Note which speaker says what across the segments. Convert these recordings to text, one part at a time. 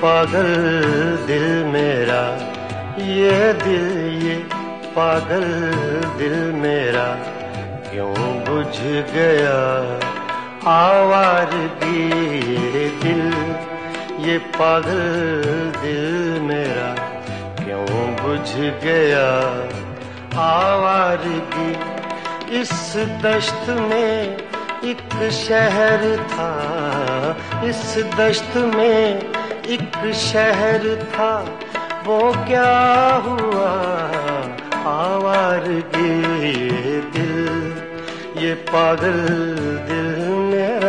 Speaker 1: पागल दिल मेरा, ये दिल ये पागल दिल मेरा क्यों बुझ गया आवारगी। ये दिल ये पागल दिल मेरा क्यों बुझ गया आवारगी। इस दश्त में एक शहर था, इस दश्त में एक शहर था, वो क्या हुआ आवारगी। ये दिल ये पागल दिल मेरा।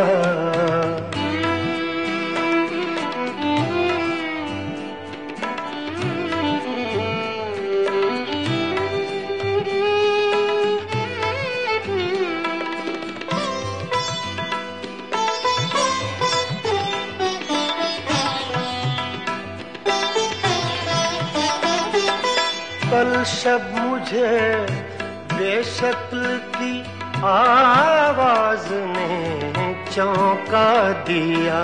Speaker 1: कल शब मुझे बेशक्ल की आवाज ने चौंका दिया।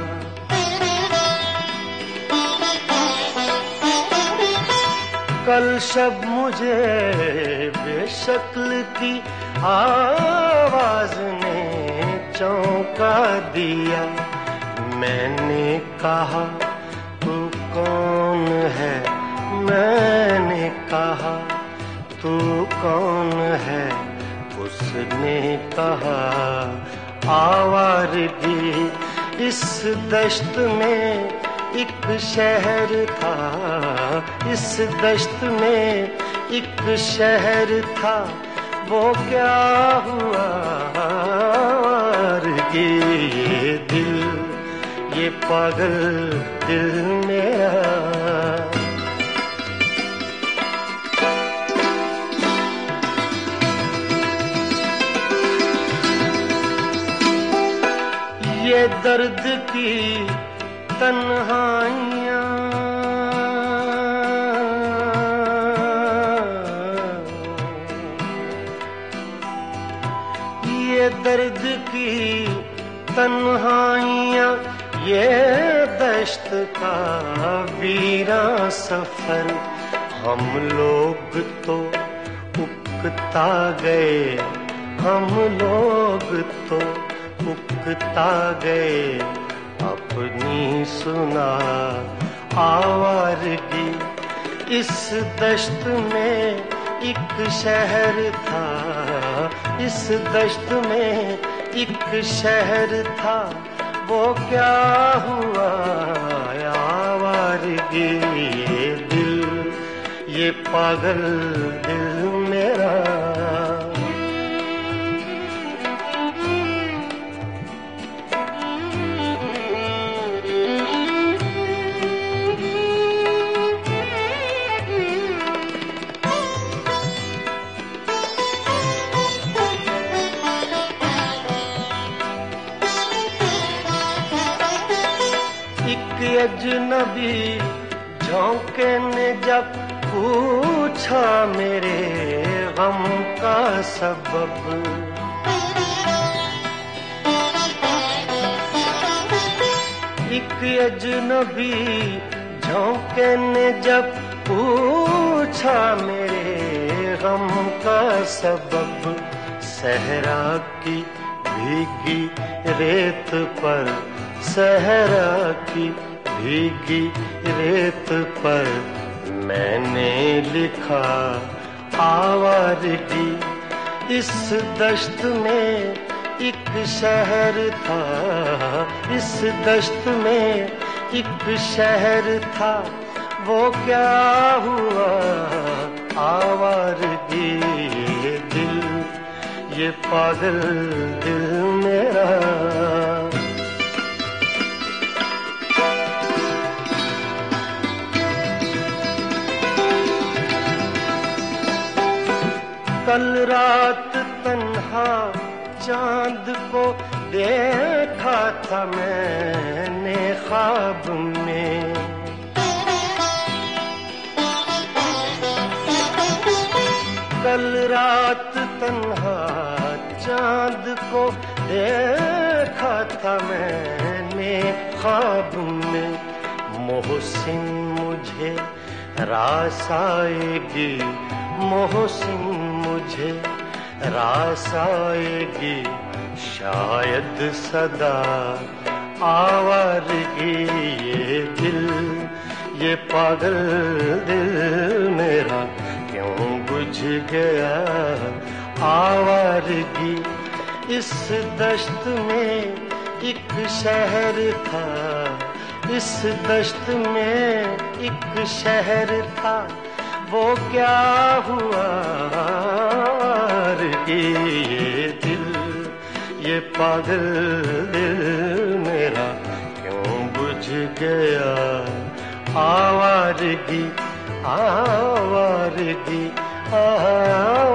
Speaker 1: कल शब मुझे बेशक्ल की आवाज ने चौंका दिया। मैंने कहा तू कौन है, मैंने कहा तू कौन है, उसने कहा आवारगी। इस दश्त में एक शहर था, इस दश्त में एक शहर था, वो क्या हुआ आवारगी। ये दिल ये पागल दिल मेरा। ये दर्द की तन्हाइयाँ, ये दर्द की तन्हाइयाँ, ये दश्त का वीरा सफर। हम लोग तो उकता गए, हम लोग तो उकता गए, अपनी सुना आवारगी। इस दश्त में एक शहर था, इस दश्त में एक शहर था, वो क्या हुआ आवारगी। ये दिल ये पागल दिल मेरा। अजनबी झोंके ने जब पूछा मेरे गम का सबब, एक अजनबी झोंके ने जब पूछा मेरे गम का सबब। सहरा की भीगी रेत पर, सहरा की भीगी रेत पर मैंने लिखा आवारगी। इस दश्त में एक शहर था, इस दश्त में एक शहर था, वो क्या हुआ आवारगी। ये दिल ये पागल दिल मेरा। कल रात तन्हा चांद को देखा था मैंने ख्वाब में। कल रात तन्हा चांद को देखा था मैंने ख्वाब में। मोहसिन मुझे रास आएगी, मोहसिन मुझे रास आएगी, शायद सदा आवारगी। ये दिल, ये पागल दिल मेरा क्यों बुझ गया आवारगी। इस दश्त में एक शहर था, इस दश्त में एक शहर था, वो क्या हुआ कि ये दिल, ये पागल दिल मेरा क्यों बुझ गया आवारगी, आवारगी, आवारगी।